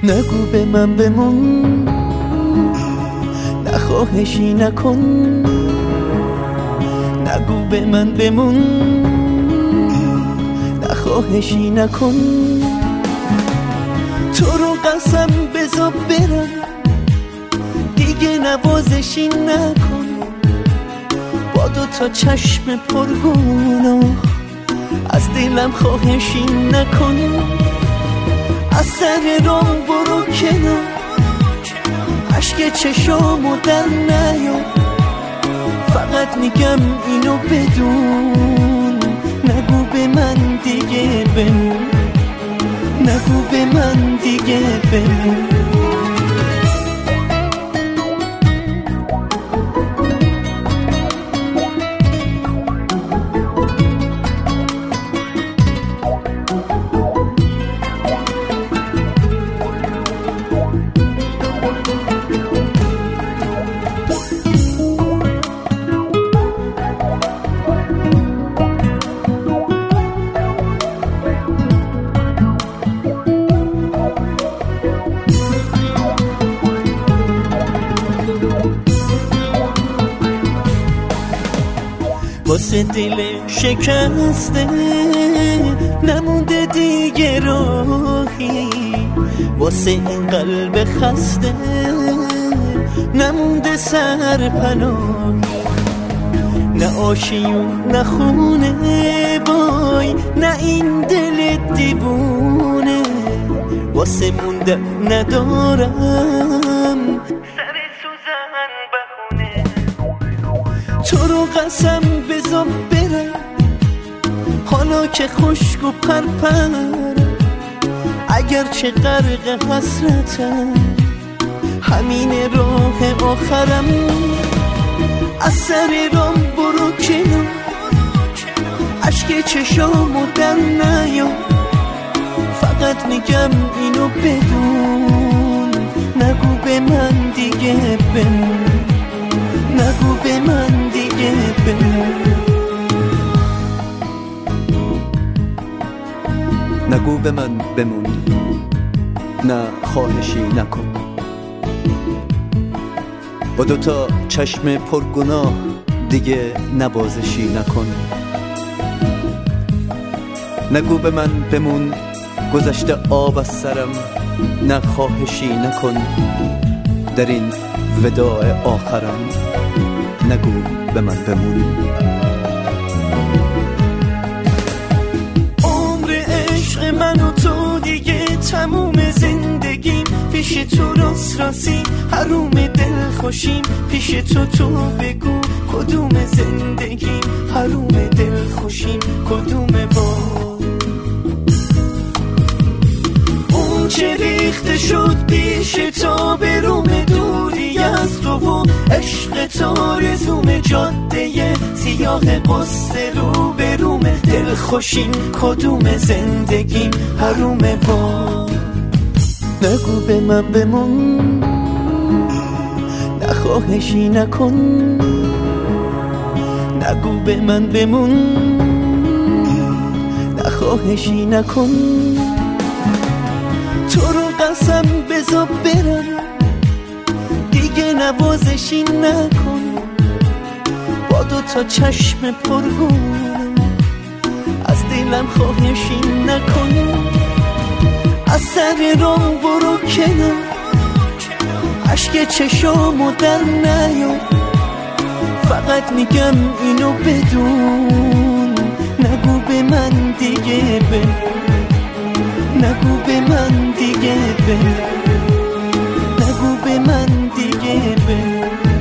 نگو به من بمون، نخواهشی نکن. نگو به من بمون، نخواهشی نکن. تو رو قسم بذار برم، دیگه نوازشی نکن. با دو تا چشم پرگناه از دلم خواهشی نکن. از سر راه برو کنار، عشق چشامو در نیار. فقط میگم اینو بدون، نگو به من دیگه بمون. نگو به من دیگه بمون. واسه دل شکسته نمونده دیگه راهی، واسه این قلب خسته نمونده سرپناهی. نه آشیون نه خونه وای، نه این دل دیوونه. واسه موندن ندارم سر سوزن بهونه. تو رو قسم بذار برم، حالا که خشک و پرپر. اگر چه غرق حسرتم، همین راه آخرم. از سر راه برو کنار، عشق چشامو در نیار. فقط میگم اینو بدون، نگو به من دیگه بمون. نگو به من دیگه بمون. نگو به من بمون، نه خواهشی نکن. با دوتا چشم پرگناه دیگه نوازشی نکن. نگو به من بمون، گذشته آب از سرم، نه خواهشی نکن. در این وداع آخرم نگو به من بمون. عمر عشق من و تو دیگه تموم. زندگیم پیش تو راسی، حروم دل خوشیم پیش تو بگو کدوم زندگیم، حروم دل خوشیم کدومه. با اون چه ریخته شد پیش تا بروم، دوری از تو و عشق تارزوم. جاده سیاه قصه رو بروم، دل خوشیم کدوم زندگیم، حرومه. با نگو به من بمون، نخواهشی نکن. نگو به من بمون، نخواهشی نکن. تو رو قسم بذار برم، دیگه نوازشی نکن. با دو تا چشم پرگناه از دلم خواهشی نکن. از سر راه برو کنار، عشق چشامو در نیار. فقط میگم اینو بدون، نگو به من دیگه بمون. نگو به من دیگه بمون. نگو به من دیگه بمون.